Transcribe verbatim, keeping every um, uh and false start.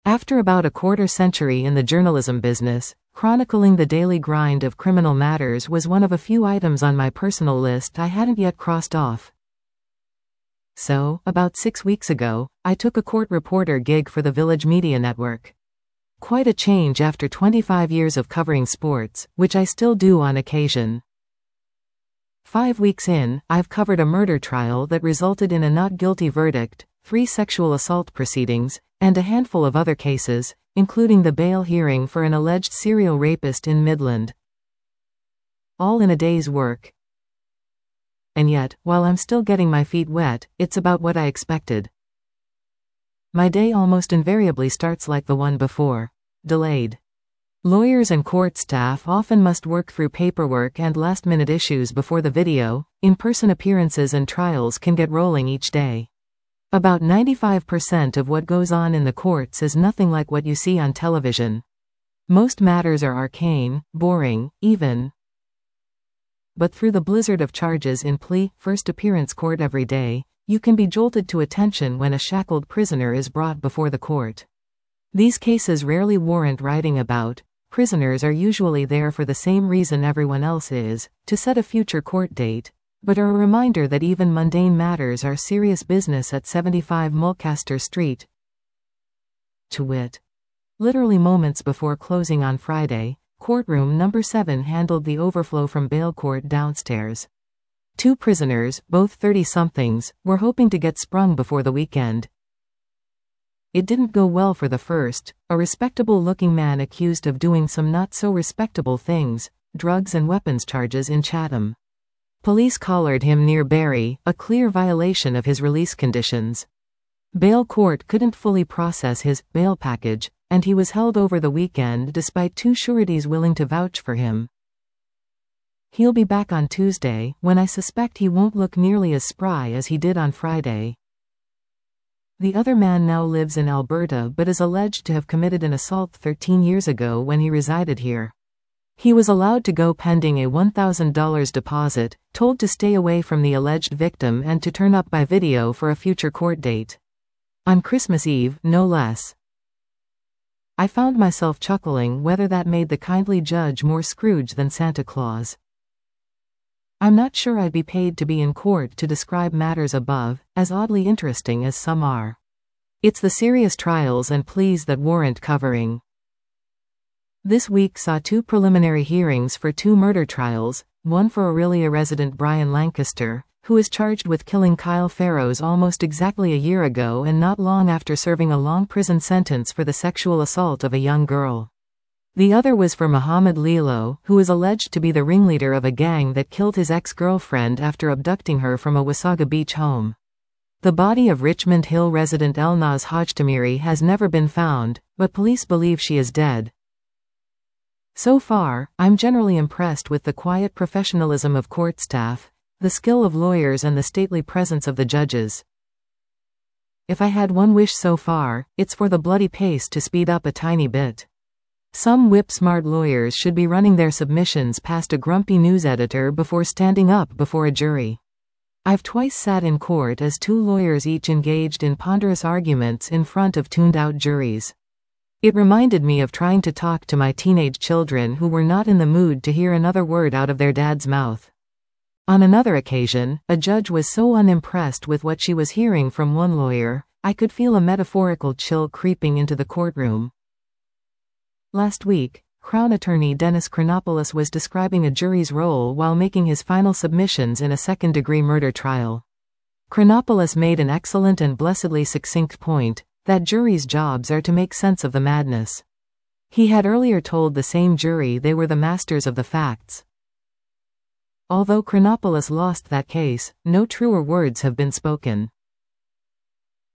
After about a quarter century in the journalism business, chronicling the daily grind of criminal matters was one of a few items on my personal list I hadn't yet crossed off. So, about six weeks ago, I took a court reporter gig for the Village Media Network. Quite a change after twenty-five years of covering sports, which I still do on occasion. Five weeks in, I've covered a murder trial that resulted in a not guilty verdict, three sexual assault proceedings, and a handful of other cases, including the bail hearing for an alleged serial rapist in Midland. All in a day's work. And yet, while I'm still getting my feet wet, it's about what I expected. My day almost invariably starts like the one before. Delayed. Lawyers and court staff often must work through paperwork and last-minute issues before the video, in-person appearances and trials can get rolling each day. About ninety-five percent of what goes on in the courts is nothing like what you see on television. Most matters are arcane, boring, even. But through the blizzard of charges in plea, first appearance court every day, you can be jolted to attention when a shackled prisoner is brought before the court. These cases rarely warrant writing about. Prisoners are usually there for the same reason everyone else is, to set a future court date, but are a reminder that even mundane matters are serious business at seventy-five Mulcaster Street. To wit. Literally moments before closing on Friday, courtroom number seven handled the overflow from bail court downstairs. Two prisoners, both thirty-somethings, were hoping to get sprung before the weekend. It didn't go well for the first, a respectable-looking man accused of doing some not-so-respectable things, drugs and weapons charges in Chatham. Police collared him near Barry, a clear violation of his release conditions. Bail court couldn't fully process his bail package, and he was held over the weekend despite two sureties willing to vouch for him. He'll be back on Tuesday, when I suspect he won't look nearly as spry as he did on Friday. The other man now lives in Alberta but is alleged to have committed an assault thirteen years ago when he resided here. He was allowed to go pending a one thousand dollars deposit, told to stay away from the alleged victim and to turn up by video for a future court date. On Christmas Eve, no less. I found myself chuckling whether that made the kindly judge more Scrooge than Santa Claus. I'm not sure I'd be paid to be in court to describe matters above, as oddly interesting as some are. It's the serious trials and pleas that warrant covering. This week saw two preliminary hearings for two murder trials, one for Orillia resident Brian Lancaster, who is charged with killing Kyle Farrows almost exactly a year ago and not long after serving a long prison sentence for the sexual assault of a young girl. The other was for Muhammad Lilo, who is alleged to be the ringleader of a gang that killed his ex-girlfriend after abducting her from a Wasaga Beach home. The body of Richmond Hill resident Elnaz Hajtamiri has never been found, but police believe she is dead. So far, I'm generally impressed with the quiet professionalism of court staff, the skill of lawyers and the stately presence of the judges. If I had one wish so far, it's for the bloody pace to speed up a tiny bit. Some whip-smart lawyers should be running their submissions past a grumpy news editor before standing up before a jury. I've twice sat in court as two lawyers each engaged in ponderous arguments in front of tuned-out juries. It reminded me of trying to talk to my teenage children who were not in the mood to hear another word out of their dad's mouth. On another occasion, a judge was so unimpressed with what she was hearing from one lawyer, I could feel a metaphorical chill creeping into the courtroom. Last week, Crown Attorney Dennis Chronopoulos was describing a jury's role while making his final submissions in a second-degree murder trial. Chronopoulos made an excellent and blessedly succinct point, that juries' jobs are to make sense of the madness. He had earlier told the same jury they were the masters of the facts. Although Chronopoulos lost that case, no truer words have been spoken.